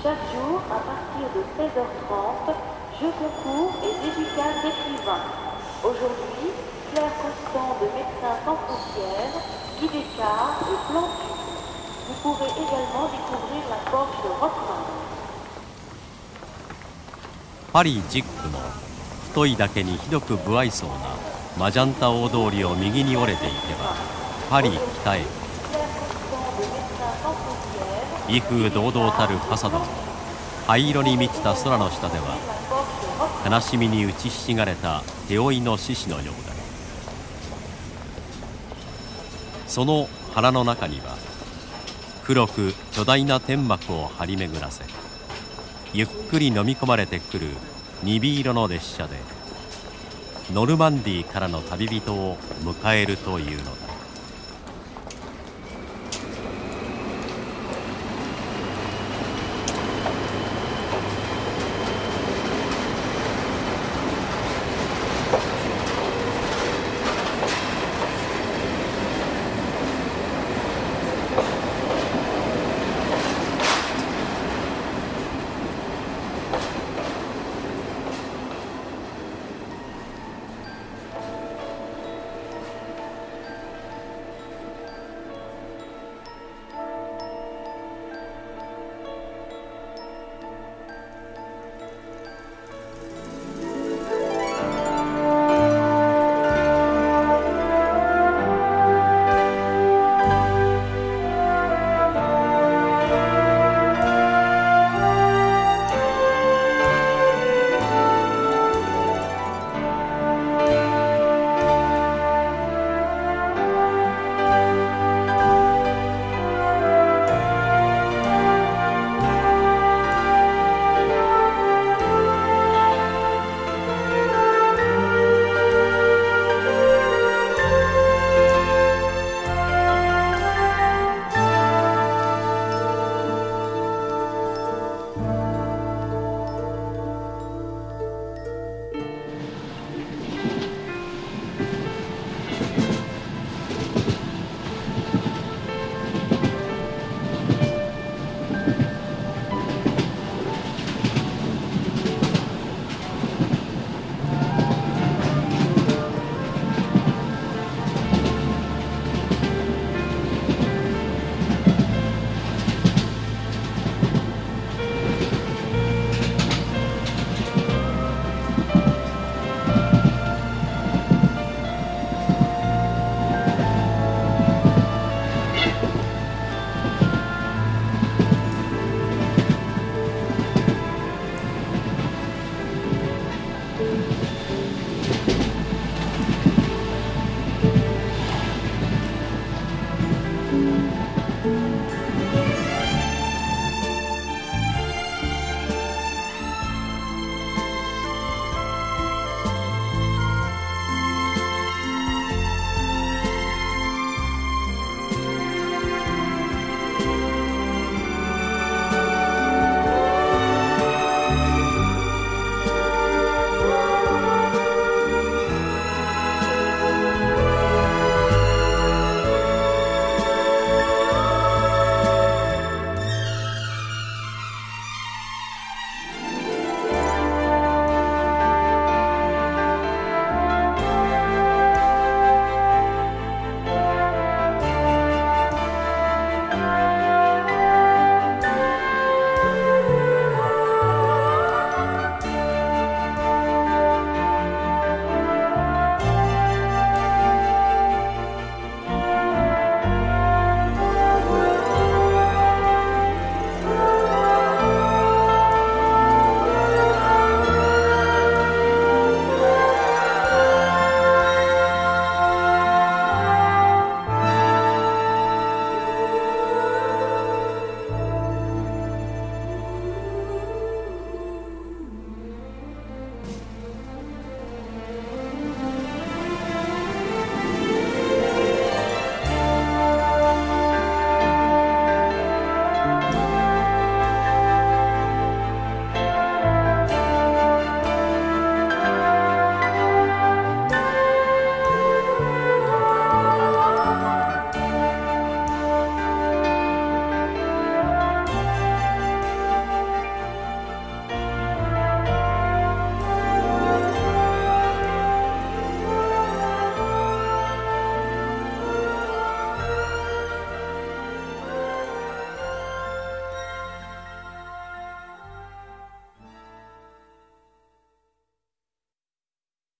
Chaque jour, à partir de 16h30, jeux concours et dédicaces d'écrivains. Aujourd'hui, Claire Constant de Médecins sans frontières, Guy Descartes et Plantu. Vous pourrez également découvrir la Porsche Rockman. パリ10区の太いだけにひどく不愛想なマジャンタ大通りを右に折れていけばパリ北駅。威風堂々たるファサドも灰色に満ちた空の下では悲しみに打ちひしがれた手負いの獅子のようだ。その腹の中には黒く巨大な天幕を張り巡らせゆっくり飲み込まれてくる鈍色の列車でノルマンディーからの旅人を迎えるというのだ。